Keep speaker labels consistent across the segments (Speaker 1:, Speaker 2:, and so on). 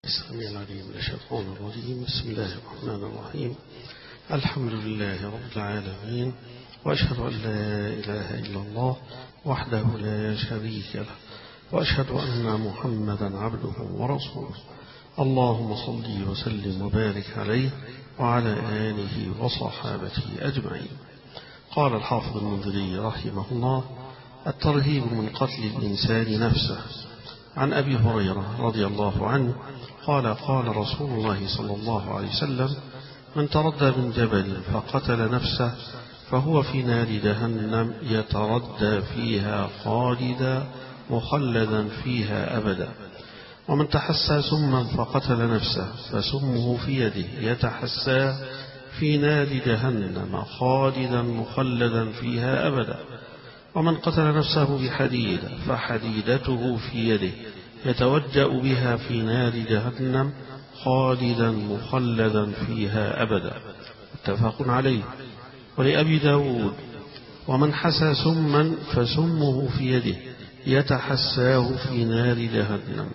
Speaker 1: السميع العليم من الشيطان الرجيم. بسم الله الرحمن الرحيم. الحمد لله رب العالمين، وأشهد أن لا إله إلا الله وحده لا شريك له، وأشهد أن محمدا عبده ورسوله. اللهم صل وسلم وبارك عليه وعلى آله وصحابته أجمعين. قال الحافظ المنذري رحمه الله: الترهيب من قتل الإنسان نفسه. عن أبي هريرة رضي الله عنه قال: قال رسول الله صلى الله عليه وسلم: من تردى من جبل فقتل نفسه فهو في نار جهنم يتردى فيها خالدا مخلدا فيها أبدا. ومن تحسى سما فقتل نفسه فسمه في يده يتحسى في نار جهنم خالدا مخلدا فيها أبدا. ومن قتل نفسه بحديدة فحديدته في يده يتوجأ بها في نار جهنم خالدا مخلدا فيها أبدا. متفق عليه. ولأبي داود: ومن حسى سما فسمه في يده يتحساه في نار جهنم.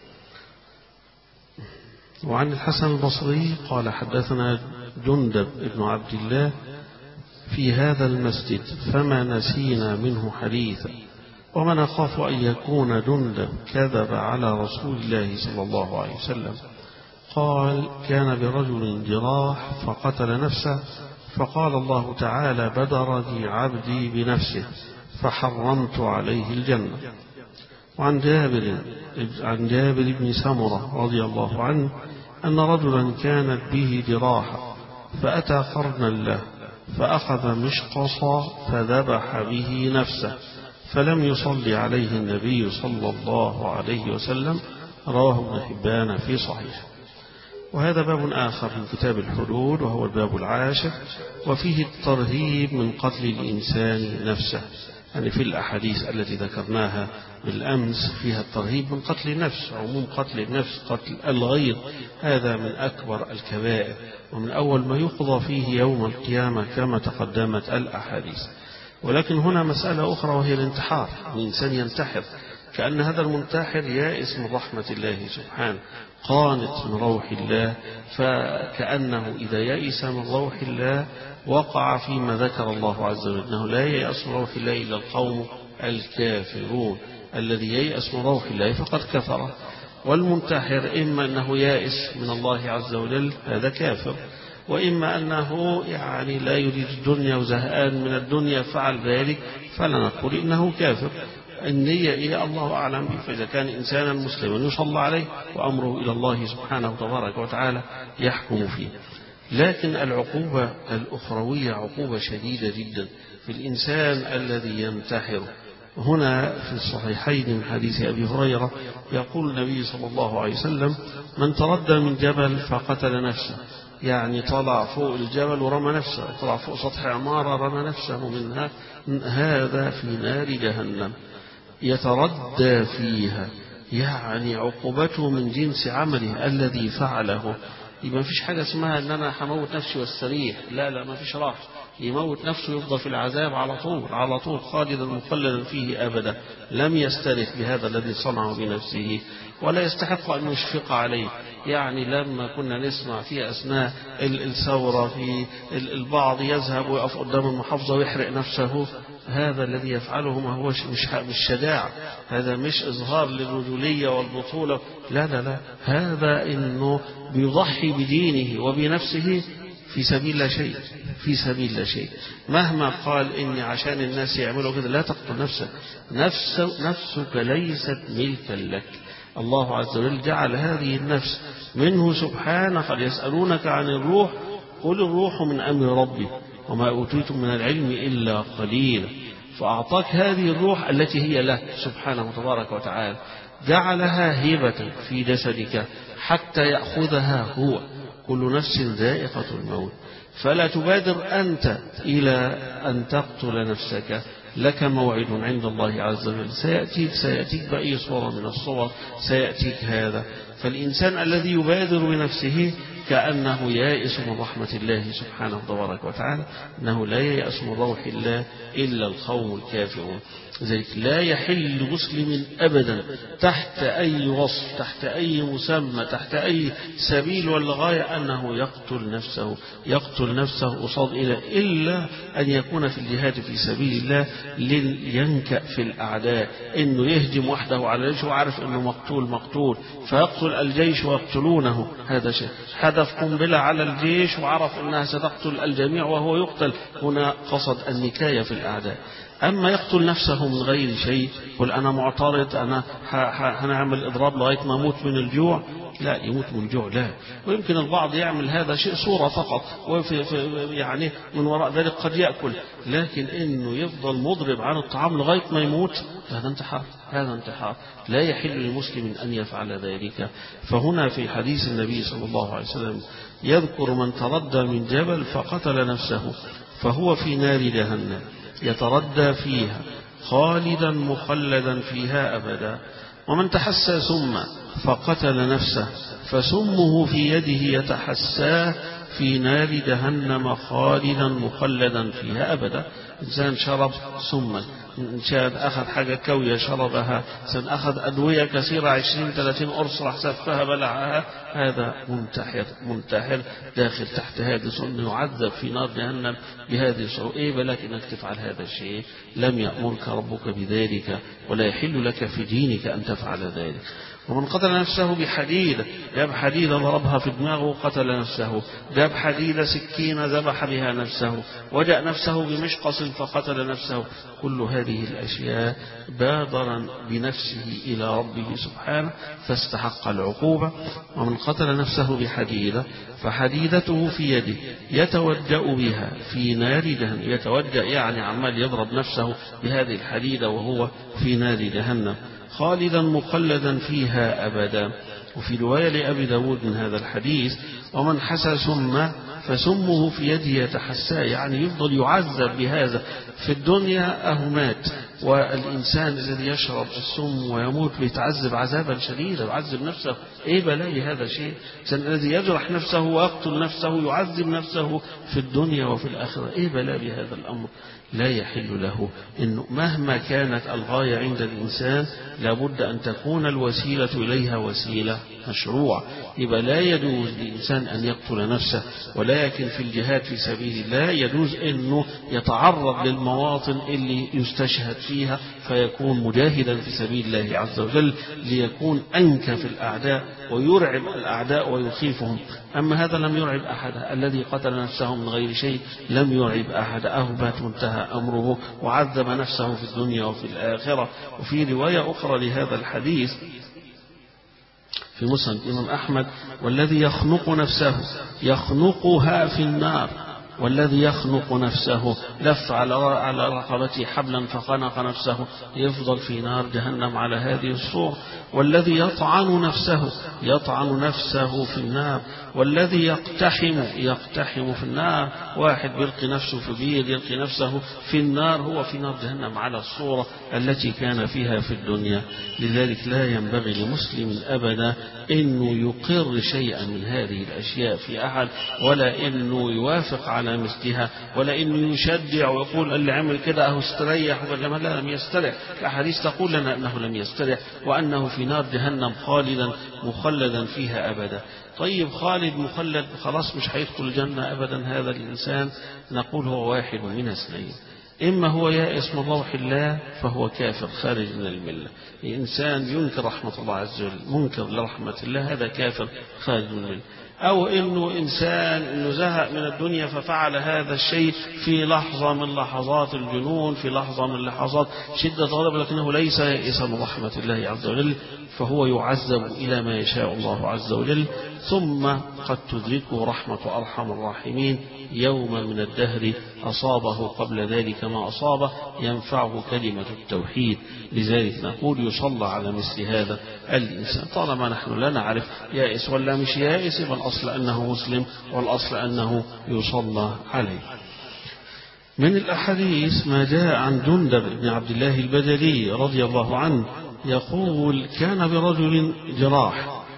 Speaker 1: وعن الحسن البصري قال: حدثنا جندب بن عبد الله في هذا المسجد فما نسينا منه حديثا، وما نخاف أن يكون جندب كذب على رسول الله صلى الله عليه وسلم. قال: كان برجل جراح فقتل نفسه، فقال الله تعالى: بدرني عبدي بنفسه فحرمت عليه الجنة. وعن جابر بن سمرة رضي الله عنه أن رجلا كانت به جراحة فأتى قرنا له فأخذ مشقصا فذبح به نفسه، فلم يصلي عليه النبي صلى الله عليه وسلم. رواه ابن حبان في صحيح. وهذا باب آخر من كتاب الحدود، وهو الباب العاشر، وفيه الترهيب من قتل الإنسان نفسه. يعني في الأحاديث التي ذكرناها بالأمس فيها الترهيب من قتل النفس. عموم قتل النفس، قتل الغير، هذا من أكبر الكبائر، ومن أول ما يقضى فيه يوم القيامة كما تقدمت الأحاديث. ولكن هنا مسألة أخرى، وهي الانتحار. الإنسان ينتحر كأن هذا المنتحر يائس من رحمة الله سبحانه، قانت من روح الله، فكأنه إذا يئس من روح الله وقع فيما ذكر الله عز وجل، أنه لا ييأس من روح الله إلا القوم الكافرون. الذي ييأس من روح الله فقد كفر. والمنتحر إما أنه يائس من الله عز وجل، هذا كافر، وإما أنه يعني لا يريد الدنيا وزهقان من الدنيا فعل ذلك، فلا نقول إنه كافر. النية إيه الله أعلم به. فإذا كان إنسانا مسلما يصلى عليه وأمره إلى الله سبحانه تبارك وتعالى يحكم فيه. لكن العقوبة الأخروية عقوبة شديدة جدا في الإنسان الذي ينتحر. هنا في الصحيحين من حديث أبي هريرة يقول النبي صلى الله عليه وسلم: من تردى من جبل فقتل نفسه، يعني طلع فوق الجبل ورمى نفسه، طلع فوق سطح عمارة رمى نفسه منها، هذا في نار جهنم يتردى فيها، يعني عقوبته من جنس عمله الذي فعله. يبقى ما فيش حاجة اسمها ان انا هموت نفسي واستريح، لا ما فيش راحة. يموت نفسه يفضل في العذاب على طول خالدا مخلدا فيه أبدا. لم يسترح بهذا الذي صنعه بنفسه، ولا يستحق أن يشفق عليه. يعني لما كنا نسمع في أثناء الثورة في البعض يذهب ويقف قدام المحافظة ويحرق نفسه، هذا الذي يفعله ما هو مش شجاع، هذا مش إظهار للرجولية والبطولة، لا، هذا إنه بيضحي بدينه وبنفسه في سبيل لا شيء. مهما قال إني عشان الناس يعملوا كده، لا تقتل نفسك. نفسك ليست ملكا لك. الله عز وجل جعل هذه النفس منه سبحانه. قد يسألونك عن الروح، قل الروح من أمر ربي وما أوتيتم من العلم إلا قليلا. فأعطاك هذه الروح التي هي له سبحانه تبارك وتعالى، جعلها هبة في جسدك حتى يأخذها هو. كل نفس ذائقة الموت، فلا تبادر أنت إلى أن تقتل نفسك. لك موعد عند الله عز وجل، سيأتيك بأي صورة من الصور، سيأتيك هذا. فالإنسان الذي يبادر بنفسه كأنه يائس من رحمة الله سبحانه تبارك وتعالى، أنه لا ييأس من روح الله إلا القوم الكافرون. لذلك لا يحل لمسلم أبدا تحت أي وصف، تحت أي مسمى، تحت أي سبيل ولا غاية أنه يقتل نفسه قصاد إلا أن يكون في الجهاد في سبيل الله لينكأ في الأعداء، إنه يهجم وحده على الجيش وعارف إنه مقتول فيقتل الجيش ويقتلونه، هذا شيء. حدث قنبلة على الجيش وعرف أنها ستقتل الجميع وهو يقتل، هنا قصد النكاية في الأعداء. أما يقتل نفسه من غير شيء، يقول أنا معترض، أنا هنعمل إضراب لغاية ما أموت من الجوع، لا يموت من الجوع لا. ويمكن البعض يعمل هذا شيء صورة فقط، يعني من وراء ذلك قد يأكل، لكن إنه يفضل مضرب عن الطعام لغاية ما يموت، هذا انتحار لا يحل للمسلم أن يفعل ذلك. فهنا في حديث النبي صلى الله عليه وسلم يذكر من تردى من جبل فقتل نفسه فهو في نار جهنم يتردى فيها خالدا مخلدا فيها أبدا، ومن تحسى سما فقتل نفسه فسمه في يده يتحساه في نار جهنم خالدا مخلدا فيها أبدا. إنسان شرب سما، إنسان أخذ حاجة كوية شربها، إنسان أخذ أدوية كثيرة 20-30 قرص راح سفها بلعها، هذا منتحر داخل تحت هذه السنة يعذب في نار جهنم بهذه الصورة. إيه بلك إنك تفعل هذا الشيء؟ لم يأمرك ربك بذلك ولا يحل لك في دينك أن تفعل ذلك. ومن قتل نفسه بحديدة، جاب حديدة ضربها في دماغه وقتل نفسه، جاب حديدة سكينة ذبح بها نفسه، وجأ نفسه بمشقص فقتل نفسه، كل هذه الأشياء بادر بنفسه إلى ربه سبحانه فاستحق العقوبة. ومن قتل نفسه بحديدة فحديدته في يده يتوجأ بها في نار جهنم، يتوجأ يعني عمال يضرب نفسه بهذه الحديدة وهو في نار جهنم خالدا مخلدا فيها أبدا. وفي رواية لأبي داود من هذا الحديث ومن حسى سم فسمه في يده يتحسى، يعني يفضل يعذب بهذا في الدنيا أهمات. والإنسان الذي يشرب السم ويموت بيتعذب عذابا شديدا، يعذب نفسه، إيه بلاء هذا الشيء؟ الإنسان الذي يجرح نفسه ويقتل نفسه يعذب نفسه في الدنيا وفي الآخرة، إيه بلاء بهذا الأمر؟ لا يحل له إنه مهما كانت الغاية عند الإنسان لابد أن تكون الوسيلة إليها وسيلة مشروع. يبقى لا يجوز للإنسان أن يقتل نفسه، ولكن في الجهاد في سبيل الله يجوز أنه يتعرض للمواطن اللي يستشهد فيها فيكون مجاهدا في سبيل الله عز وجل ليكون أنكى في الأعداء ويرعب الأعداء ويخيفهم. أما هذا لم يرعب أحد، الذي قتل نفسه من غير شيء لم يرعب أحد، أهبت وانتهى أمره وعذب نفسه في الدنيا وفي الآخرة. وفي رواية أخرى لهذا الحديث في مسند الإمام أحمد والذي يخنق نفسه يخنقها في النار، والذي يخنق نفسه لف على رقبته حبلا فخنق نفسه يفضل في نار جهنم على هذه الصورة. والذي يطعن نفسه في النار، والذي يقتحم في النار، واحد بيلقي نفسه في بير يلقي نفسه في النار، هو في نار جهنم على الصورة التي كان فيها في الدنيا. لذلك لا ينبغي لمسلم أبدا إنه يقر شيئا من هذه الأشياء في أحد، ولا إنه يوافق على مثلها، ولا إنه يشجع ويقول اللي عمل كده أهو استريح، لا لم يستريح. الأحاديث تقول لنا أنه لم يستريح وأنه في نار جهنم خالدا مخلدا فيها أبدا. طيب خالد مخلد خلاص مش هيدخل الجنة أبدا هذا الإنسان، نقول هو واحد من اثنين: إما هو يائس من روح الله فهو كافر خارج من الملة، إنسان ينكر رحمة الله عز وجل منكر لرحمة الله، هذا كافر خارج من الملة. أو إنه إنسان زهق من الدنيا ففعل هذا الشيء في لحظة من لحظات الجنون، في لحظة من لحظات شدة غضب، لكنه ليس يائسا من رحمة الله عز وجل، فهو يعذب إلى ما يشاء الله عز وجل. ثم قد تدركه رحمة أرحم الراحمين يوما من الدهر أصابه قبل ذلك ما أصابه ينفعه كلمة التوحيد. لذلك نقول يصلى على مثل هذا الإنسان. طالما نحن لا نعرف يائس ولا مش يائس، فالأصل أنه مسلم والأصل أنه يصلى عليه. من الأحاديث ما جاء عن جندب بن عبد الله البجلي رضي الله عنه يقول: كان برجل جراح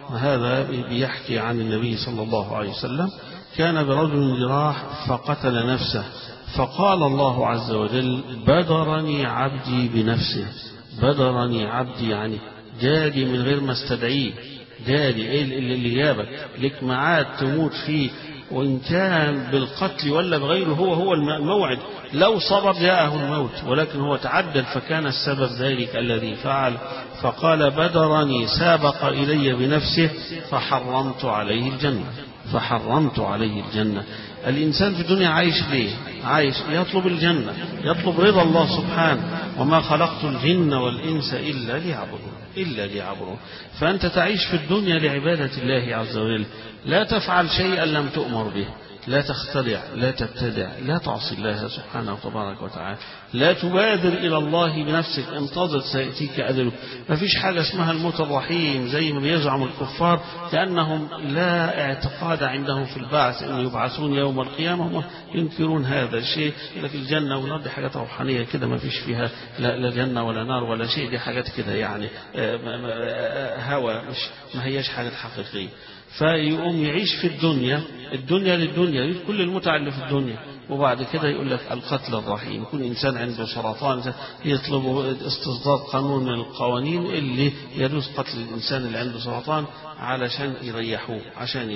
Speaker 1: هذا بيحكي عن النبي صلى الله عليه وسلم كان برجل جراح فقتل نفسه، فقال الله عز وجل بدرني عبدي بنفسه. بدرني عبدي يعني جالي من غير ما استدعيه، جالي ايه اللي جابك لك معاد تموت فيه، وإن كان بالقتل ولا بغيره هو الموعد، لو صبر جاءه الموت، ولكن هو تعدل فكان السبب ذلك الذي فعل. فقال بدرني سابق إلي بنفسه فحرمت عليه الجنة، فحرمت عليه الجنة. الإنسان في الدنيا عايش ليه؟ عايش يطلب الجنة، يطلب رضا الله سبحانه، وما خلقت الجن والإنس إلا ليعبدون. فأنت تعيش في الدنيا لعبادة الله عز وجل، لا تفعل شيئا لم تؤمر به، لا تخترع، لا تبتدع، لا تعصي الله سبحانه وتبارك وتعالى، لا تبادر إلى الله بنفسك، انتظر سيأتيك أجلك. ما فيش حاجة اسمها الموت الرحيم زي ما بيزعم الكفار، لأنهم لا اعتقاد عندهم في البعث أن يبعثون يوم القيامة، هم ينكرون هذا الشيء. لكن الجنة والنار دي حاجات روحانية كده، ما فيش فيها لا جنة ولا نار ولا شيء، دي حاجات كده يعني هوى، مش ما هياش حاجات حقيقية. فيقوم يعيش في الدنيا للدنيا، يريد كل المتعة اللي في الدنيا، وبعد كده يقول لك القتل الرحيم. يكون إنسان عنده سرطان يطلب استصدار قانون من القوانين اللي يجوز قتل الإنسان اللي عنده سرطان علشان يريحوه، عشان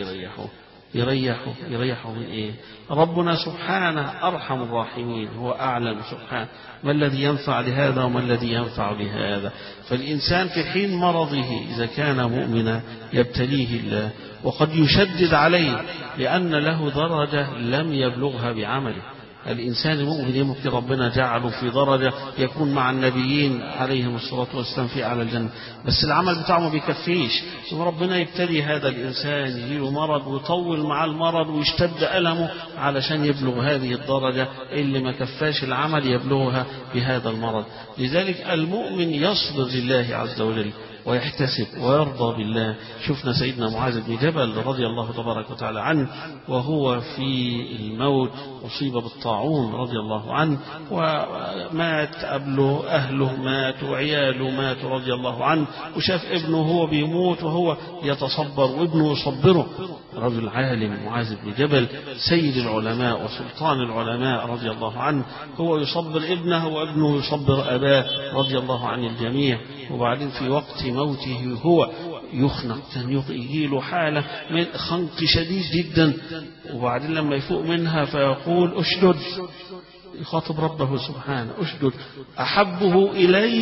Speaker 1: يريحوا من إيه؟ ربنا سبحانه أرحم الراحمين، هو أعلم سبحانه ما الذي ينفع لهذا وما الذي ينفع لهذا. فالإنسان في حين مرضه إذا كان مؤمنا يبتليه الله، وقد يشدد عليه لأن له درجة لم يبلغها بعمله. الإنسان المؤمن يمكن ربنا جعله في درجة يكون مع النبيين عليهم الصلاة والسلام في أعلى الجنة، بس العمل بتاعه ما بيكفيش، ثم ربنا يبتلي هذا الإنسان يجيله مرض ويطول مع المرض ويشتد ألمه علشان يبلغ هذه الدرجة اللي ما كفاش العمل يبلغها بهذا المرض. لذلك المؤمن يصبر لله عز وجل ويحتسب ويرضى بالله. شفنا سيدنا معاذ بن جبل رضي الله تبارك وتعالى عنه وهو في الموت أصيب بالطاعون رضي الله عنه، ومات قبله أهله مات وعياله ماتوا رضي الله عنه، وشاف ابنه هو بيموت وهو يتصبر وابنه يصبره. رجل عالم معاذ بن جبل سيد العلماء وسلطان العلماء رضي الله عنه، هو يصبر ابنه وابنه يصبر أباه رضي الله عن الجميع. وبعدين في وقت موته هو يخنق، كان يجيله حالة من خنق شديد جدا، وبعدين لما يفوق منها فيقول أشدد، يخاطب ربه سبحانه أشدد، أحبه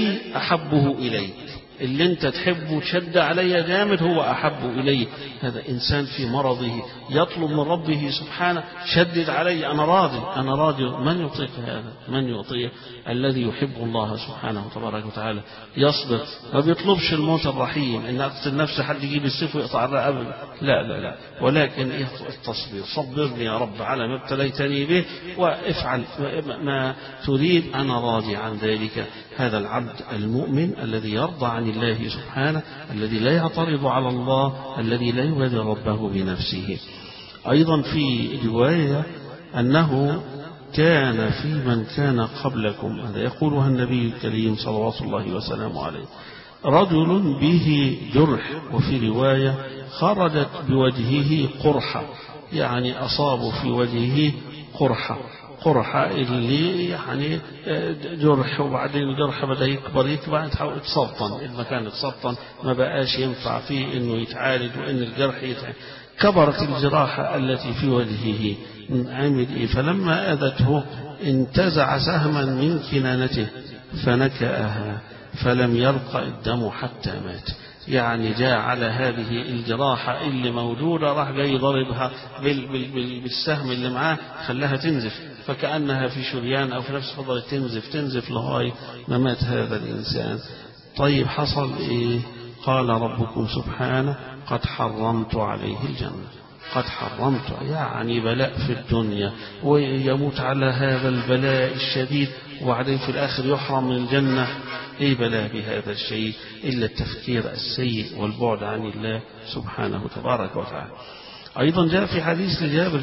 Speaker 1: إلي اللي انت تحبه وتشد علي جامد هو أحب إلي. هذا إنسان في مرضه يطلب من ربه سبحانه شدد علي، أنا راضي. من يطيق هذا؟ من يطيق؟ الذي يحب الله سبحانه وتبارك وتعالى يصبر، ما بيطلبش الموت الرحيم إن أقتل نفسي حد يجيب السيف ويقطع الرقبة، لا، ولكن التصبير، صبرني يا رب على ما ابتليتني به وافعل ما تريد، أنا راضي عن ذلك. هذا العبد المؤمن الذي يرضى عن الله سبحانه، الذي لا يعترض على الله، الذي لا يبادر ربه بنفسه. أيضا في رواية أنه كان في من كان قبلكم، هذا يقولها النبي الكريم صلوات الله وسلامه عليه، رجل به جرح، وفي رواية خرجت بوجهه قرحة، يعني أصاب في وجهه قرحة اللي يعني جرح، وبعدين الجرح بدأ يكبر يتسطن، المكان اتسطن ما بقاش ينفع فيه انه يتعالج وان الجرح يتعالج. كبرت الجراحة التي في وجهه، عمل إيه؟ فلما أذته انتزع سهما من كنانته فنكأها فلم يلقى الدم حتى مات. يعني جاء على هذه الجراحة اللي موجودة راح جاي ضربها بالسهم اللي معاه خلاها تنزف، فكأنها في شريان أو في نفس فضلت تنزف لغاية ما مات هذا الإنسان. طيب حصل إيه؟ قال ربكم سبحانه قد حرمت عليه الجنة. قد حرمت يعني بلاء في الدنيا ويموت على هذا البلاء الشديد، وبعدين في الآخر يحرم من الجنة. إيه بلاء بهذا الشيء إلا التفكير السيء والبعد عن الله سبحانه تبارك وتعالى. أيضا جاء في حديث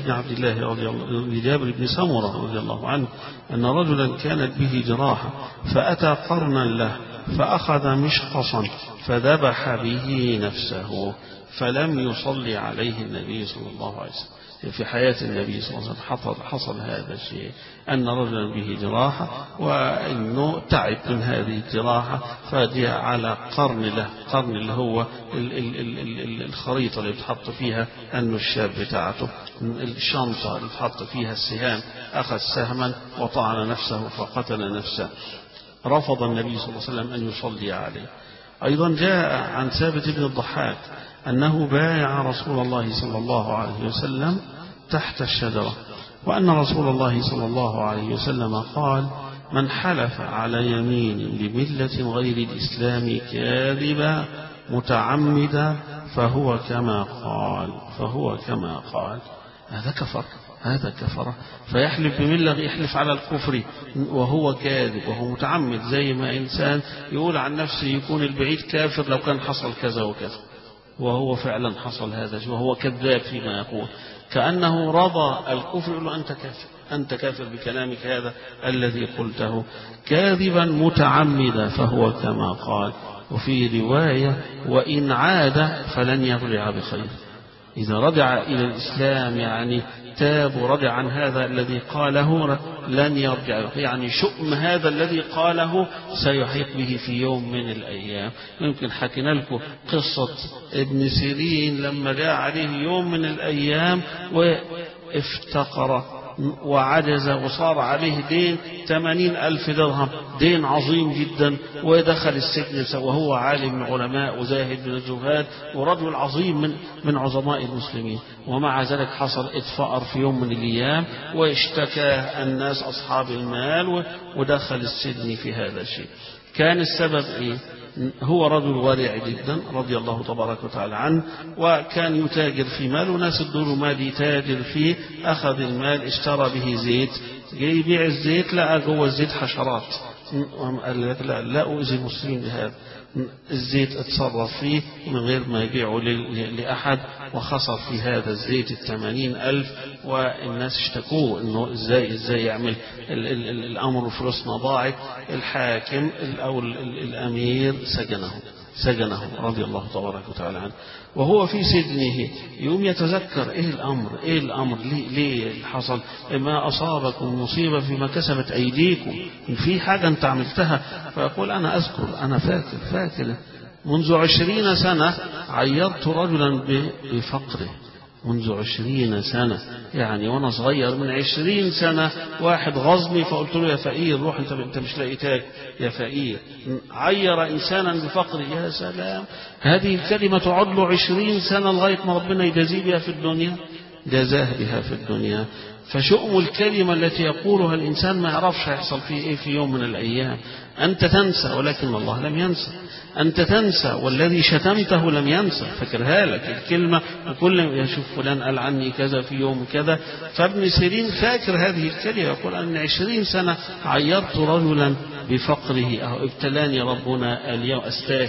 Speaker 1: لجابر بن سمرة رضي الله عنه أن رجلا كانت به جراحة فأتى قرنا له فأخذ مشقصا فذبح به نفسه، فلم يصلي عليه النبي صلى الله عليه وسلم. في حياة النبي صلى الله عليه وسلم حصل هذا الشيء، أن رجلا به جراحة وأنه تعب من هذه الجراحة، فجاء على قرن له، قرن اللي هو الخريطة اللي بتحط فيها النشاب بتاعته، الشنطة اللي بتحط فيها السهام، أخذ سهما وطعن نفسه فقتل نفسه. رفض النبي صلى الله عليه وسلم أن يصلي عليه. أيضا جاء عن ثابت بن الضحاك أنه بايع رسول الله صلى الله عليه وسلم تحت الشجرة، وأن رسول الله صلى الله عليه وسلم قال: من حلف على يمين بملة غير الإسلام كاذبا متعمدا فهو كما قال. هذا كفر، فيحلف بملة، يحلف على الكفر وهو كاذب وهو متعمد، زي ما إنسان يقول عن نفسه يكون البعيد كافر لو كان حصل كذا وكذا، وهو فعلا حصل هذا، وهو كذاب فيما يقول، كأنه رضى الكفر، يقول له أنت كافر بكلامك هذا الذي قلته، كاذبا متعمدا فهو كما قال. وفي رواية: وإن عاد فلن يرجع بخير. إذا رجع إلى الإسلام يعني تاب ورجع عن هذا الذي قاله لن يرجع، يعني شؤم هذا الذي قاله سيحيط به في يوم من الأيام. يمكن حكينا لكم قصة ابن سيرين لما جاء عليه يوم من الأيام وافتقر وعجز وصار عليه دين 80,000 درهم، دين عظيم جدا، ودخل السجن وهو عالم من علماء وزاهد من الزهاد ورجل عظيم من عظماء المسلمين، ومع ذلك حصل اتفقر في يوم من الأيام واشتكى الناس أصحاب المال ودخل السجن في هذا الشيء. كان السبب إيه؟ هو رجل ورع جدا رضي الله تبارك وتعالى عنه، وكان يتاجر في مال وناس ادوا مال يتاجر فيه، أخذ المال اشترى به زيت، جاي يبيع الزيت لقى جوه الزيت حشرات، قال لك لا أؤذي المسلمين بهذا، الزيت اتصرف فيه من غير ما يبيعه لأحد، وخسر في هذا الزيت 80,000، والناس اشتكوه انه ازاي يعمل الامر، فلوسنا ضاعت. الحاكم او الامير سجنه رضي الله تبارك وتعالى عنه، وهو في سجنه يوم يتذكر ايه الامر ليه حصل، ما اصابكم مصيبه فيما كسبت ايديكم، في حاجه انت عملتها، فيقول انا اذكر، انا فاكر منذ 20 سنه عيرت رجلا بفقره، منذ 20 سنة يعني وأنا صغير، من 20 سنة واحد غزني فقلت له يا فقير روح أنت مش لاقي تاج يا فقير، عير إنسانا بفقر. يا سلام، هذه الكلمة تعد له 20 سنة لغاية ما ربنا يجازيه بها في الدنيا، جزاه بها في الدنيا. فشؤم الكلمة التي يقولها الإنسان ما يعرفش هيحصل فيه إيه في يوم من الأيام. أنت تنسى ولكن الله لم ينسى، أنت تنسى والذي شتمته لم ينسى، فكرها لك الكلمة، وكل يشوف فلان قال عني كذا في يوم كذا. فابن سيرين فاكر هذه الكلمة، يقول أن 20 سنة عيرت رجلا بفقره، أو ابتلاني ربنا اليوم،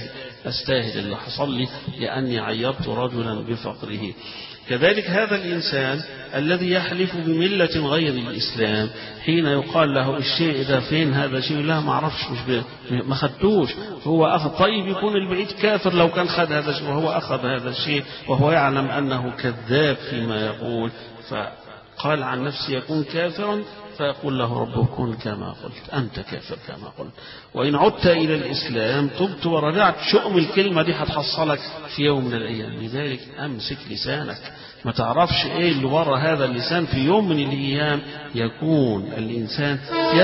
Speaker 1: أستاهل اللي حصل لي لأني عيرت رجلا بفقره. كذلك هذا الإنسان الذي يحلف بملة غير الإسلام، حين يقال له الشيء ده فين هذا الشيء، لا ما عرفش، ما خدتوش، هو أخذ. طيب يكون البعيد كافر لو كان خد هذا الشيء، وهو أخذ هذا الشيء وهو يعلم أنه كذاب فيما يقول، فقال عن نفسه يكون كافرا، فيقول له ربه كن كما قلت، أنت كافر كما قلت، وإن عدت إلى الإسلام تبت ورجعت، شؤم الكلمة دي هتحصلك في يوم من الأيام. لذلك أمسك لسانك، ما تعرفش إيه اللي وراء هذا اللسان، في يوم من الأيام يكون الإنسان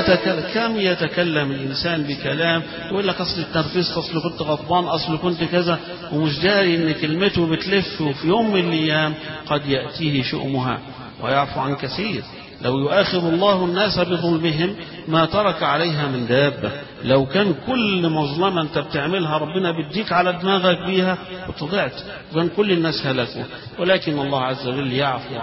Speaker 1: كم يتكلم الإنسان بكلام يقول لك أصل التنرفزت، أصل كنت غضبان، أصل كنت كذا، ومش داري إن كلمته بتلف، وفي يوم من الأيام قد يأتيه شؤمها ويعفو عن كثير. لو يؤاخذ الله الناس بظلمهم ما ترك عليها من دابة، لو كان كل مظلمة انت بتعملها ربنا بيديك على دماغك بيها وطلعت، وكان كل الناس هلكوا، ولكن الله عز وجل يعفو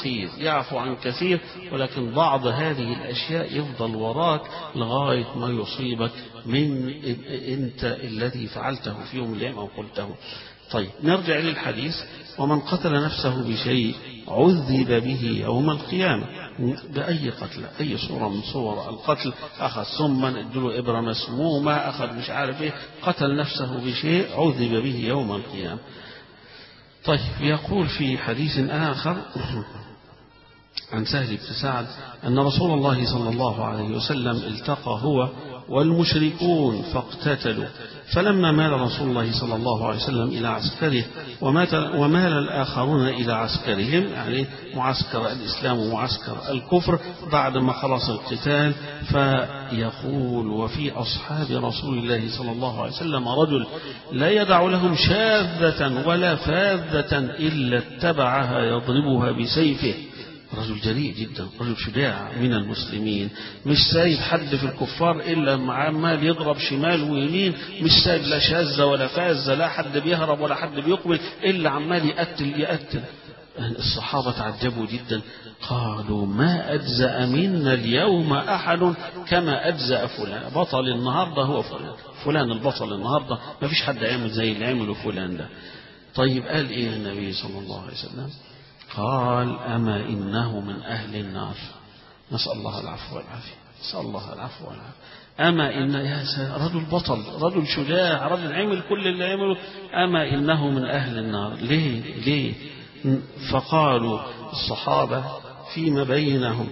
Speaker 1: عن كثير، ولكن بعض هذه الأشياء يفضل وراك لغاية ما يصيبك من انت الذي فعلته في يوم الأيام أو قلته. طيب نرجع للحديث: ومن قتل نفسه بشيء عذب به يوم القيامة. بأي قتل، أي صورة من صور القتل، أخذ سما، ادله إبرة مسمومة، أخذ مش عارف إيه، قتل نفسه بشيء عذب به يوم القيامة. طيب يقول في حديث آخر عن سهل بن سعد أن رسول الله صلى الله عليه وسلم التقى هو والمشركون فاقتتلوا، فلما مال رسول الله صلى الله عليه وسلم إلى عسكره ومال الآخرون إلى عسكرهم، يعني معسكر الإسلام ومعسكر الكفر بعدما خلص القتال، فيقول وفي أصحاب رسول الله صلى الله عليه وسلم رجل لا يدع لهم شاذة ولا فاذة إلا اتبعها يضربها بسيفه، رجل جريء جدا، رجل شجاع من المسلمين، مش سايب حد في الكفار إلا عمال يضرب شمال ويمين، مش سايب لا شاذة ولا فاذة، لا حد بيهرب ولا حد بيقبل، إلا عمال يقتل. الصحابة تعجبوا جدا، قالوا ما أجزأ منا اليوم أحد كما أجزأ فلان، بطل النهاردة هو فلان البطل النهاردة، ما فيش حد يعمل زي اللي عمله فلان ده. طيب قال إيه النبي صلى الله عليه وسلم؟ قال أما إنه من أهل النار، نسأل الله العفو والعافية، نسأل الله العفو والعافية. أما إن يا رجل بطل، رجل شجاع، رجل عمل كل اللي عمله، أما إنه من أهل النار. ليه؟ فقالوا الصحابة فيما بينهم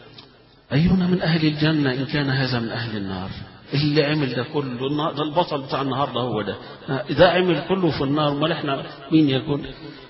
Speaker 1: أينا من أهل الجنة إن كان هذا من أهل النار، اللي عمل ده كله، ده البطل بتاع النهارده هو ده، إذا عمل كله في النار، ما إحنا مين يكون؟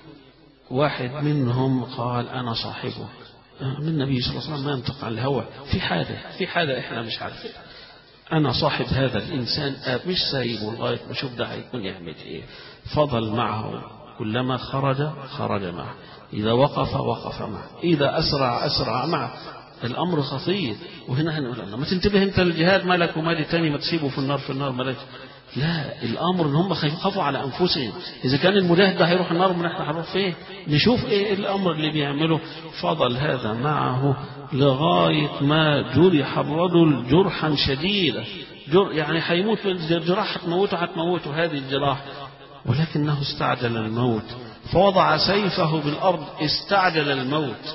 Speaker 1: واحد منهم قال أنا صاحبه، من النبي صلى الله عليه وسلم ما ينطق عن الهوى، في حاجة إحنا مش عارفين، أنا صاحب هذا الإنسان، مش سايبه لغاية ما شوف ده هيكون يعمل إيه. فضل معه، كلما خرج معه، إذا وقف معه، إذا أسرع معه. الأمر خطير. وهنا هنقول ما تنتبه أنت للجهاد، مالك ومال تاني، ما تسيبه في النار مالك. لا، الأمر إن هم خافوا على أنفسهم، إذا كان المجاهد ده هيروح النار من احنا هنروح فين؟ نشوف إيه الأمر اللي بيعمله. فضل هذا معه لغاية ما جرح الرجل جرحا شديدا، يعني هيموت، الجراح هتموته هذه الجراح، ولكنه استعجل الموت، فوضع سيفه بالأرض، استعجل الموت.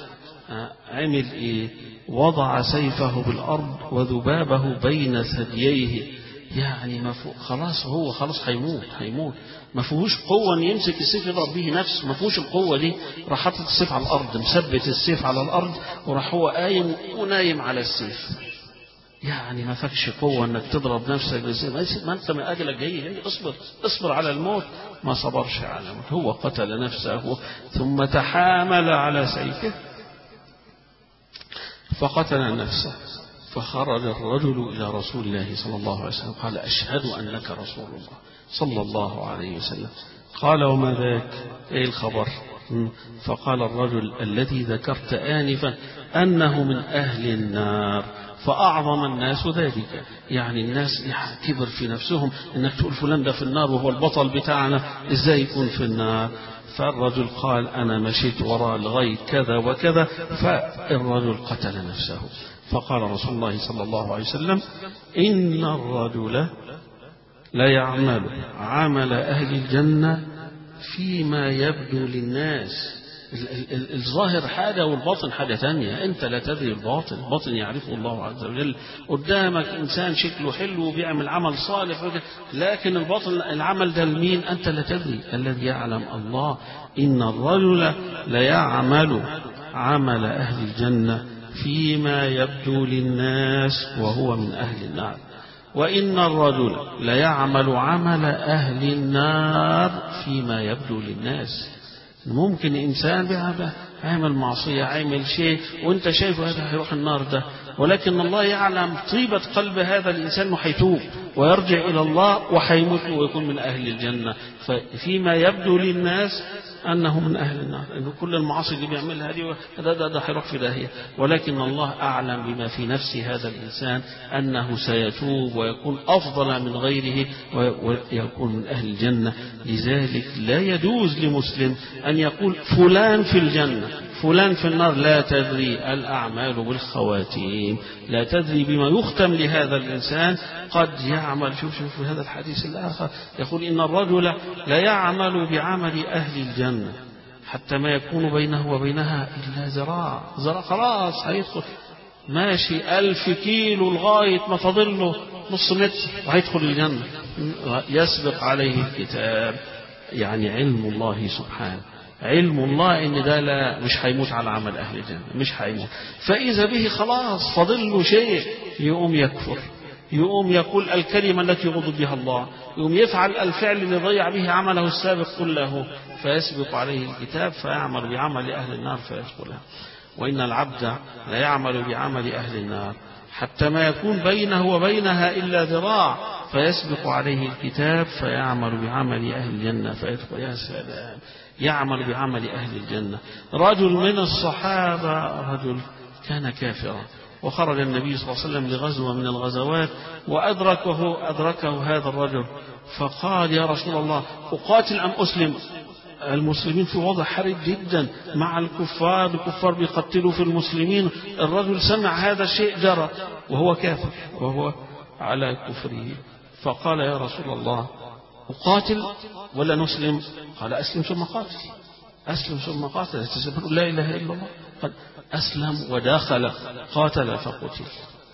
Speaker 1: عمل إيه؟ وضع سيفه بالأرض وذبابه بين ثدييه، يعني خلاص هيموت، ما فيهوش قوة ان يمسك السيف يضرب به نفسه، ما فيهوش القوة دي. راح حاطط السيف على الأرض، مثبت السيف على الأرض، وراح هو قايم ونايم على السيف، يعني ما فيكش قوة انك تضرب نفسك بالسيف، ما انت من أجلك جاي اصبر على الموت. ما صبرش على الموت، هو قتل نفسه ثم تحامل على سيفه فقتل نفسه. فخرج الرجل إلى رسول الله صلى الله عليه وسلم قال أشهد أنك رسول الله صلى الله عليه وسلم. قال وما ذاك؟ إيه الخبر؟ فقال الرجل الذي ذكرت آنفا أنه من أهل النار، فأعظم الناس ذلك، يعني الناس كبر في نفسهم إنك تقول فلان ده في النار وهو البطل بتاعنا، إزاي يكون في النار؟ فالرجل قال أنا مشيت وراء لغاية كذا وكذا، فالرجل قتل نفسه. فقال رسول الله صلى الله عليه وسلم إن الرجل لا يعمل عمل أهل الجنة فيما يبدو للناس. الظاهر حاجة والباطن حاجة تانية، أنت لا تدري الباطن يعرفه الله عز وجل. قدامك إنسان شكله حلو وبيعمل عمل صالح، لكن الباطن العمل ده لمين؟ أنت لا تدري، الذي يعلم الله. إن الرجل لا يعمل عمل أهل الجنة فيما يبدو للناس وهو من أهل النار، وإن الرجل ليعمل عمل أهل النار فيما يبدو للناس. ممكن إنسان عمل معصية، عمل شيء وانت شايفه هذا هيروح النار ده، ولكن الله يعلم طيبة قلب هذا الإنسان انه هيتوب ويرجع إلى الله وهيموت ويكون من أهل الجنة. فيما يبدو للناس أنه من أهل النار، أنه كل المعاصي اللي بيعملها دي ده هيروح في داهية، ولكن الله أعلم بما في نفس هذا الإنسان أنه سيتوب ويكون أفضل من غيره ويكون من أهل الجنة. لذلك لا يجوز لمسلم أن يقول فلان في الجنة فلان في النار، لا تدري الأعمال بالخواتيم، لا تدري بما يختم لهذا الإنسان. قد يعمل، شوف في هذا الحديث الآخر يقول إن الرجل لا يعمل بعمل أهل الجنة حتى ما يكون بينه وبينها إلا ذراع خلاص هيدخل ماشي 1000 كيلو لغاية ما فاضله نص متر وهيدخل الجنة، يسبق عليه الكتاب. يعني علم الله سبحانه، علم الله إن ده لا مش هيموت على عمل أهل الجنة، مش هيموت. فإذا به خلاص فاضله شيء يقوم يكفر، يقوم يقول الكلمة التي يغضب بها الله، يقوم يفعل الفعل اللي ضيع به عمله السابق كله، فيسبق عليه الكتاب فيعمل بعمل أهل النار فيدخلها. وإن العبد لا يعمل بعمل أهل النار حتى ما يكون بينه وبينها إلا ذراع، فيسبق عليه الكتاب فيعمل بعمل أهل الجنة فيدخل. يا سلام، يعمل بعمل أهل الجنة. رجل من الصحابة رجل كان كافرا، وخرج النبي صلى الله عليه وسلم لغزوة من الغزوات وأدركه هذا الرجل، فقال يا رسول الله أقاتل أم أسلم؟ المسلمين في وضع حرج جدا مع الكفار بيقتلوا في المسلمين. الرجل سمع هذا الشيء جرى وهو كافر وهو على كفره، فقال يا رسول الله أقاتل ولا نسلم؟ قال أسلم ثم قاتل، أسلم ثم قاتل، لا إله إلا الله. قال أسلم ودخل قاتل فقتل.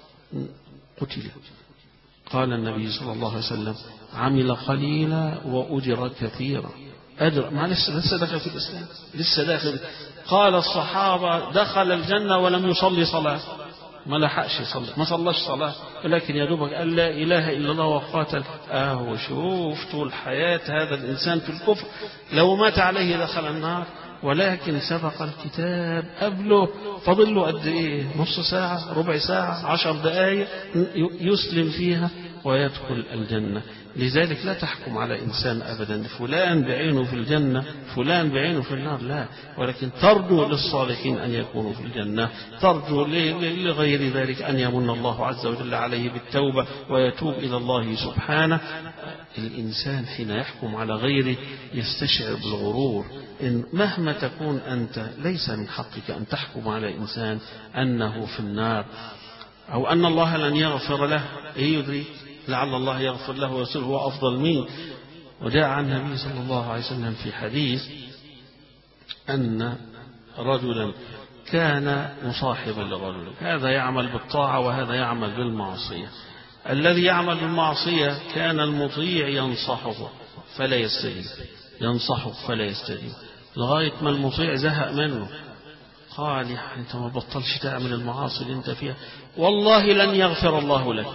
Speaker 1: قال النبي صلى الله عليه وسلم عمل قليلا وأجر كثيرا. أجر ما لسه داخل في الإسلام، لسه داخل. قال الصحابة دخل الجنة ولم يصلي صلاة، ما لحقش يصلي، ما صلاش صلاة، ولكن يا دوبك قال لا إله إلا الله وقاتل. شوف طول حياة هذا الإنسان في الكفر، لو مات عليه دخل النار، ولكن سبق الكتاب قبله، فضل له قد إيه؟ نص ساعة، ربع ساعة، 10 دقائق يسلم فيها ويدخل الجنة. لذلك لا تحكم على إنسان أبدا فلان بعينه في الجنة فلان بعينه في النار، لا، ولكن ترجو للصالحين أن يكونوا في الجنة، ترجو لغير ذلك أن يمن الله عز وجل عليه بالتوبة ويتوب إلى الله سبحانه. الإنسان حين يحكم على غيره يستشعر بالغرور، إن مهما تكون أنت ليس من حقك أن تحكم على إنسان أنه في النار أو أن الله لن يغفر له. إيه يدري، لعل الله يغفر له ويصير هو أفضل منه. وجاء عن النبي صلى الله عليه وسلم في حديث أن رجلا كان مصاحبا لرجل، هذا يعمل بالطاعة وهذا يعمل بالمعصية. الذي يعمل بالمعصية كان المطيع ينصحه فلا يستجيب، ينصحه فلا يستجيب، لغاية ما المطيع زهق منه، قال يعني أنت ما بطلش تعمل المعاصي اللي أنت فيها، والله لن يغفر الله لك.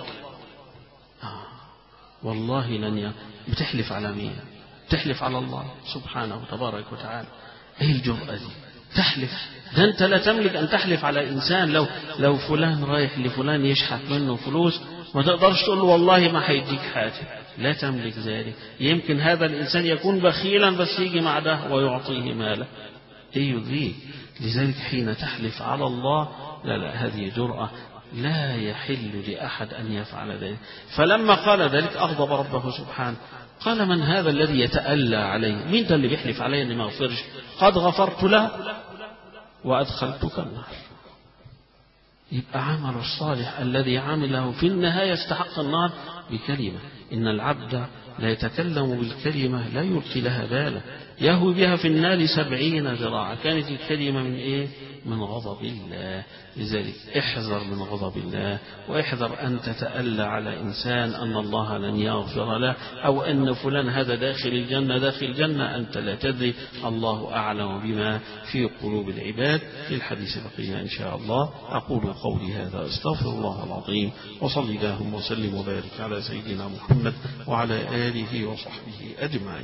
Speaker 1: والله لن بتحلف على مين؟ تحلف على الله سبحانه وتبارك وتعالى. ايه الجرأة دي؟ تحلف؟ ده انت لا تملك ان تحلف على انسان. لو فلان رايح لفلان يشحت منه فلوس ما تقدرش تقول له والله ما هيديك حاجة، لا تملك ذلك. يمكن هذا الانسان يكون بخيلا بس يجي مع ده ويعطيه ماله، ايه يدريك؟ لذلك حين تحلف على الله لا هذه جرأة لا يحل لأحد أن يفعل ذلك. فلما قال ذلك أغضب ربه سبحانه، قال من هذا الذي يتألى عليه؟ مين ده اللي بيحلف عليه أني ما أغفرش؟ قد غفرت له وأدخلتك النار. يبقى عمل الصالح الذي عمله في النهاية يستحق النار بكلمة. إن العبد لا يتكلم بالكلمة لا يلقي لها بالا، يهوي بها في النار 70 ذراعا. كانت الكلمة من إيه؟ من غضب الله. لذلك احذر من غضب الله، واحذر أن تتألى على إنسان أن الله لن يغفر له، أو أن فلان هذا داخل الجنة أنت لا تدري، الله أعلم بما في قلوب العباد. في الحديث بقية إن شاء الله. أقول قولي هذا أستغفر الله العظيم، وصلي اللهم وسلم وبارك على سيدنا محمد وعلى آله وصحبه أجمعين.